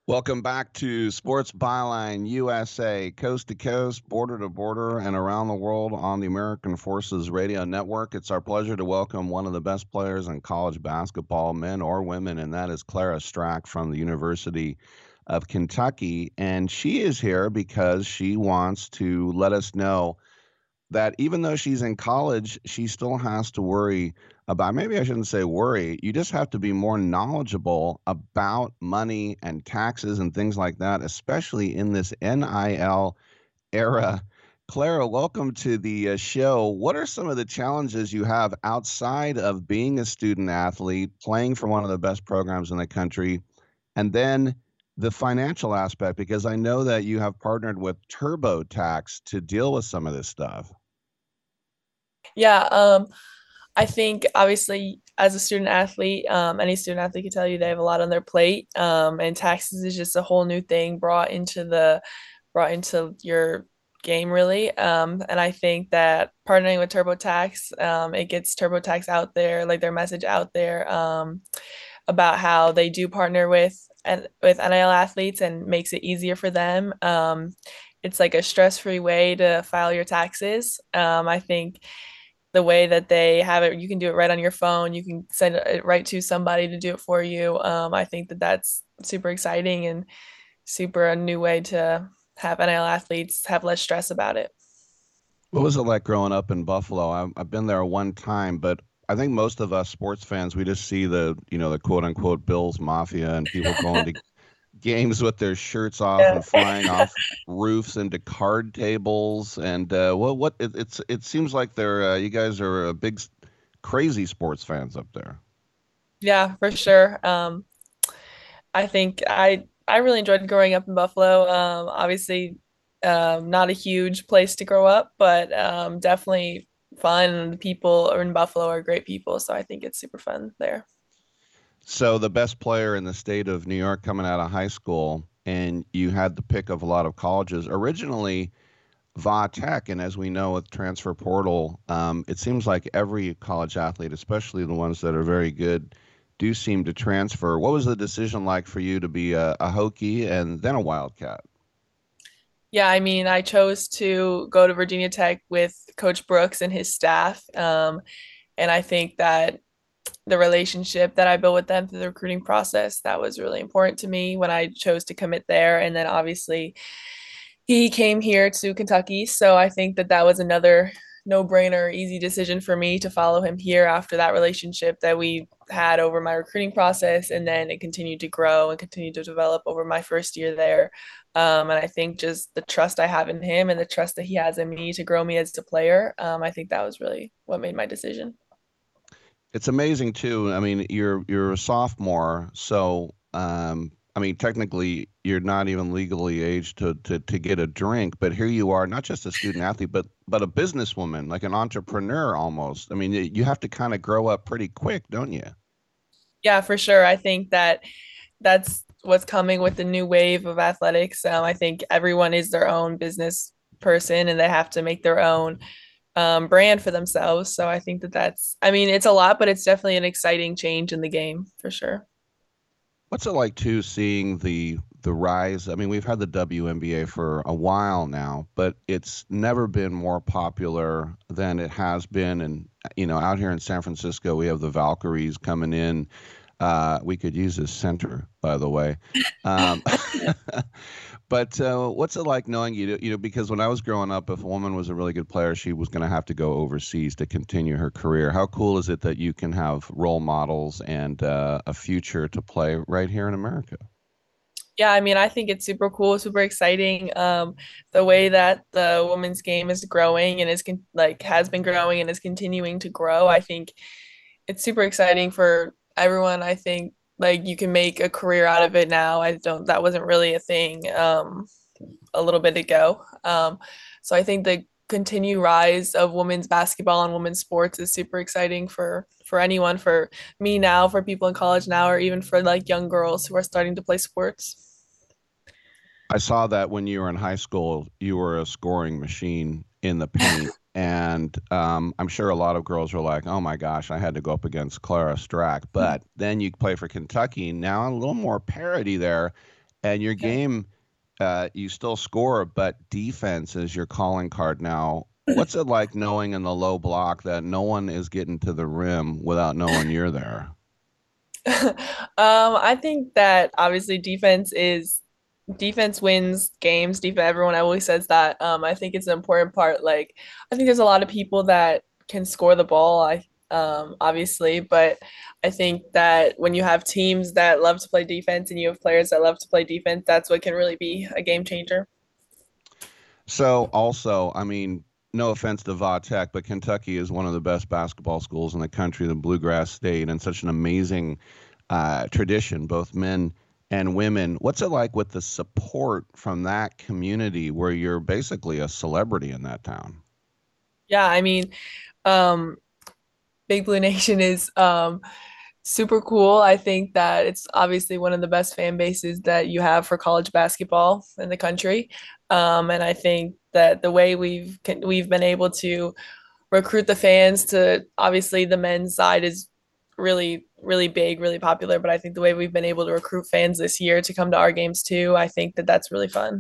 Welcome back to Sports Byline USA, coast to coast, border to border, and around the world on the American Forces Radio Network. It's our pleasure to welcome one of the best players in college basketball, men or women, and that is Clara Strack from the University of Kentucky. And she is here because she wants to let us know that even though she's in college, she still has to worry about, maybe I shouldn't say worry, you just have to be more knowledgeable about money and taxes and things like that, especially in this NIL era. Clara, welcome to the show. What are some of the challenges you have outside of being a student athlete, playing for one of the best programs in the country, and then the financial aspect? Because I know that you have partnered with TurboTax to deal with some of this stuff. Yeah, I think obviously as a student athlete, any student athlete can tell you they have a lot on their plate, and taxes is just a whole new thing brought into your game really. And I think that partnering with TurboTax, it gets TurboTax out there, like their message out there, about how they do partner with NIL athletes and makes it easier for them. It's like a stress-free way to file your taxes. I think the way that they have it, you can do it right on your phone. You can send it right to somebody to do it for you. I think that that's super exciting and super a new way to have NIL athletes have less stress about it. What was it like growing up in Buffalo? I've been there one time, but I think most of us sports fans, we just see the quote unquote Bills Mafia and people going to games with their shirts off Yeah. and flying off roofs into card tables. And it seems like you guys are a big, crazy sports fans up there. Yeah, for sure. I think I really enjoyed growing up in Buffalo. Obviously, not a huge place to grow up, but definitely fun. The people in Buffalo are great people, so I think it's super fun there. So the best player in the state of New York coming out of high school, and you had the pick of a lot of colleges. Originally, Va Tech, and as we know with transfer portal, it seems like every college athlete, especially the ones that are very good, do seem to transfer. What was the decision like for you to be a Hokie and then a Wildcat? Yeah, I mean, I chose to go to Virginia Tech with Coach Brooks and his staff. And I think that the relationship that I built with them through the recruiting process, that was really important to me when I chose to commit there. And then obviously he came here to Kentucky. So I think that that was another no-brainer, easy decision for me to follow him here after that relationship that we had over my recruiting process. And then it continued to grow and continue to develop over my first year there. And I think just the trust I have in him and the trust that he has in me to grow me as a player, I think that was really what made my decision. It's amazing too. I mean, you're a sophomore, so I mean, technically, you're not even legally aged to get a drink, but here you are, not just a student athlete, but a businesswoman, like an entrepreneur almost. I mean, you have to kind of grow up pretty quick, don't you? Yeah, for sure. I think that that's what's coming with the new wave of athletics. I think everyone is their own business person and they have to make their own brand for themselves. So I think that I mean, it's a lot, but it's definitely an exciting change in the game for sure. What's it like too seeing the rise? I mean, we've had the WNBA for a while now, but it's never been more popular than it has been. And out here in San Francisco, we have the Valkyries coming in. We could use this center, by the way. Um, but what's it like knowing because when I was growing up, if a woman was a really good player, she was going to have to go overseas to continue her career. How cool is it that you can have role models and a future to play right here in America? Yeah, I mean, I think it's super cool, super exciting. The way that the women's game is growing and like has been growing and is continuing to grow. I think it's super exciting for everyone. I think like you can make a career out of it now. That wasn't really a thing a little bit ago. So I think the continued rise of women's basketball and women's sports is super exciting for anyone, for me now, for people in college now, or even for like young girls who are starting to play sports. I saw that when you were in high school, you were a scoring machine in the paint. And I'm sure a lot of girls were like, oh my gosh, I had to go up against Clara Strack. But then you play for Kentucky. Now a little more parity there. And your Okay. game, you still score, but defense is your calling card now. What's it like knowing in the low block that no one is getting to the rim without knowing you're there? I think that obviously defense wins games. Defense, everyone always says that. I think it's an important part. Like, I think there's a lot of people that can score the ball. Obviously, but I think that when you have teams that love to play defense and you have players that love to play defense, that's what can really be a game changer. So also, I mean, no offense to Va Tech, but Kentucky is one of the best basketball schools in the country, the Bluegrass State, and such an amazing tradition, both men and women. What's it like with the support from that community where you're basically a celebrity in that town? Yeah, I mean, um, Big Blue Nation is super cool. I think that it's obviously one of the best fan bases that you have for college basketball in the country. And I think that the way we've been able to recruit the fans to obviously the men's side is really big, really popular. But I think the way we've been able to recruit fans this year to come to our games too, I think that that's really fun.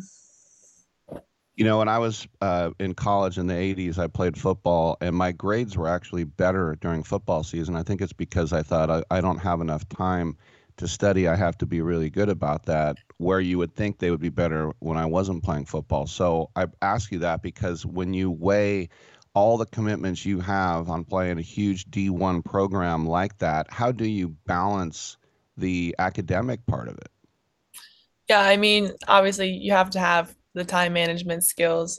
You know, when I was in college in the 80s, I played football, and my grades were actually better during football season. I think it's because I thought I don't have enough time to study. I have to be really good about that, where you would think they would be better when I wasn't playing football. So I ask you that because when you weigh all the commitments you have on playing a huge D1 program like that, how do you balance the academic part of it? Yeah, I mean, obviously you have to have the time management skills.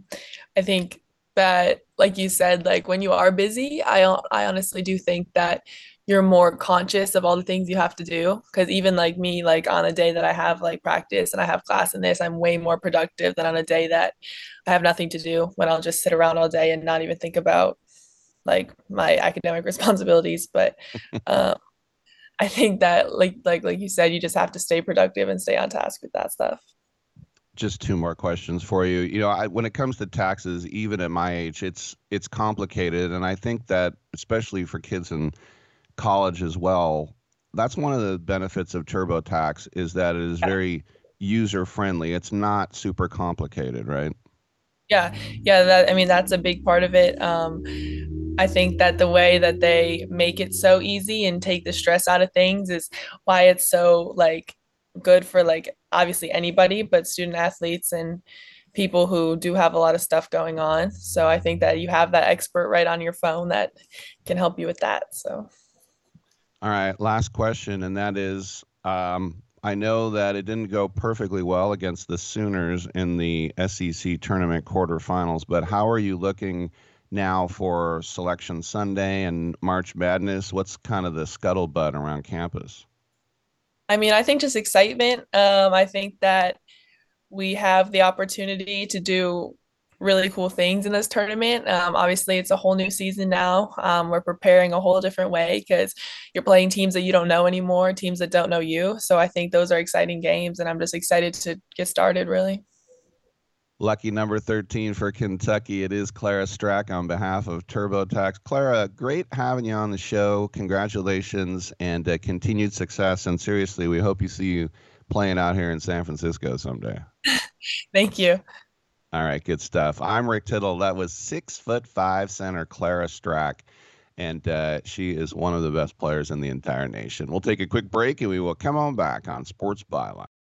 I think that, like you said, like when you are busy, I honestly do think that you're more conscious of all the things you have to do. Because even like me, like on a day that I have like practice and I have class in this, I'm way more productive than on a day that I have nothing to do when I'll just sit around all day and not even think about like my academic responsibilities. But um, I think that like you said, you just have to stay productive and stay on task with that stuff. Just two more questions for you. You know, when it comes to taxes, even at my age, it's complicated, and I think that especially for kids in college as well, that's one of the benefits of TurboTax is that it is very user friendly. It's not super complicated, right? Yeah, yeah, that I mean that's a big part of it. I think that the way that they make it so easy and take the stress out of things is why it's so like good for like obviously anybody, but student athletes and people who do have a lot of stuff going on. So I think that you have that expert right on your phone that can help you with that. So All right, last question, and that is, I know that it didn't go perfectly well against the Sooners in the SEC tournament quarterfinals, but how are you looking now for Selection Sunday and March Madness? What's kind of the scuttlebutt around campus? I mean, I think just excitement. I think that we have the opportunity to do really cool things in this tournament. Obviously, it's a whole new season now. We're preparing a whole different way because you're playing teams that you don't know anymore, teams that don't know you. So I think those are exciting games, and I'm just excited to get started, really. Lucky number 13 for Kentucky. It is Clara Strack on behalf of TurboTax. Clara, great having you on the show. Congratulations and continued success. And seriously, we hope you see you playing out here in San Francisco someday. Thank you. All right, good stuff. I'm Rick Tittle. That was 6'5" center Clara Strack, and she is one of the best players in the entire nation. We'll take a quick break and we will come on back on Sports Byline.